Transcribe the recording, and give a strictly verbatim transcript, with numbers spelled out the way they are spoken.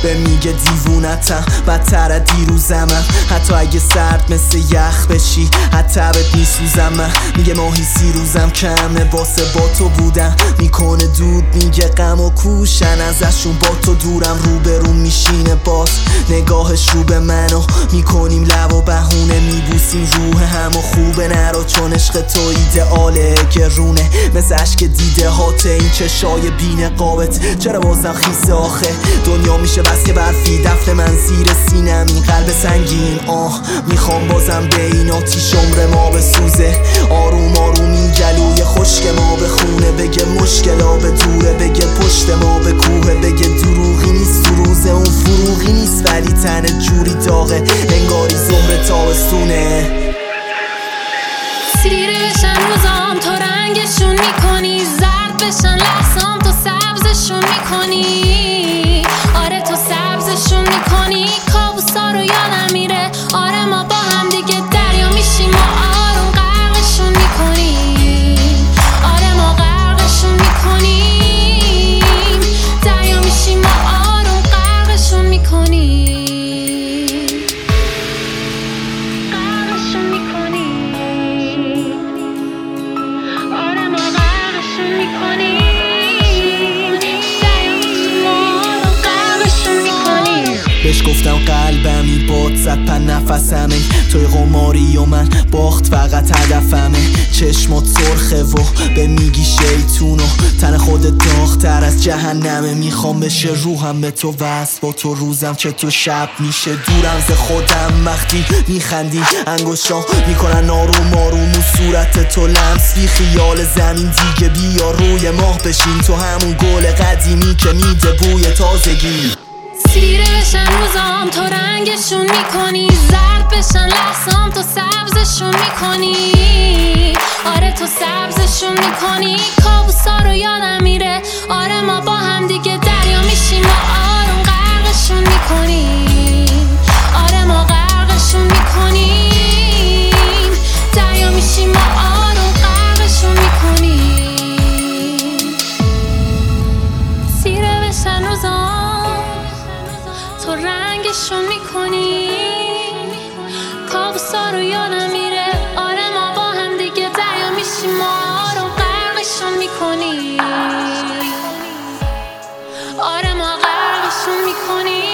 به میگه دیوونتم بدتر از دیروزمم. حتی اگه سرد مثل یخ بشی حتی بهت میسوزم. من میگه ماهی سی روزم کمه واسه با تو بودم. میکنه دود میگه غم و کوشن ازشون با تو دورم. روبرون میشینه باز نگاهش رو به منو میکنیم لب و بهونه میبوسیم روح هم و خوبه نرو چون عشق تو ایدئاله گرونه مثل عشق دیده هاته این چشای بی نقابت. چرا بازم خیسه آخه دنیا میشه بس که برفی دفن من زیر سینم این قلب سنگین. آه میخوام بازم به این آتیش عمر ما بسوزه. آروم آرومی گلوی خشک ما به خونه بگه مشکلا به دوره بگه پشت ما به کوه بگه دروغی نیست تو روزه اون فروغی نیست ولی تن جوری داغه انگاری زمر تابستونه. سیر بشن روزام تو رنگشون میکنی زرد بشن لحظام تو سبزشون میکنی. آره تو سبزشون میکنی کابوسا رو یادم میره. آره ما با هم دیگه دریا میشیم ما آروم غرقشون میکنیم. آره ما غرقشون میکنیم دریا میشیم ما آروم غرقشون میکنیم. غرقشون میکنیم. آره ما غرقشون میکنیم دریا میشیم ما آروم غرقشون میکنیم. بهش گفتم قلبمی باد زد پر نفسمه توی قماری و من باخت فقط هدفمه. چشمات سرخه و به میگی شیطون و تن خودت داغ‌تر از جهنمه. میخوام بشه روحم به تو وصل با تو روزم چه تو شب میشه دورم ز خودم. وقتی میخندی انگشتام میکنن آروم آروم و صورت تو لمس بی خیال زمین دیگه بیا روی ماه بشین تو همون گل قدیمی که میده بوی تازگی. سیر بشن روزام تو رنگشون میکنی زرد بشن لحظام تو سبزشون میکنی. آره تو سبزشون میکنی کابوسا رو یادم میره. آره ما با هم دیگه دریا میشیم ما آروم غرقشون میکنیم. آره ما غرقشون میکنیم دریا میشیم ما آروم غرقشون میکنیم. سیر بشن روزام تو رنگشون میکنی کابوسا رو یادم میره. آره ما با هم دیگه دریا میشیم ما آروم غرقشون میکنی. آره ما غرقشون میکنی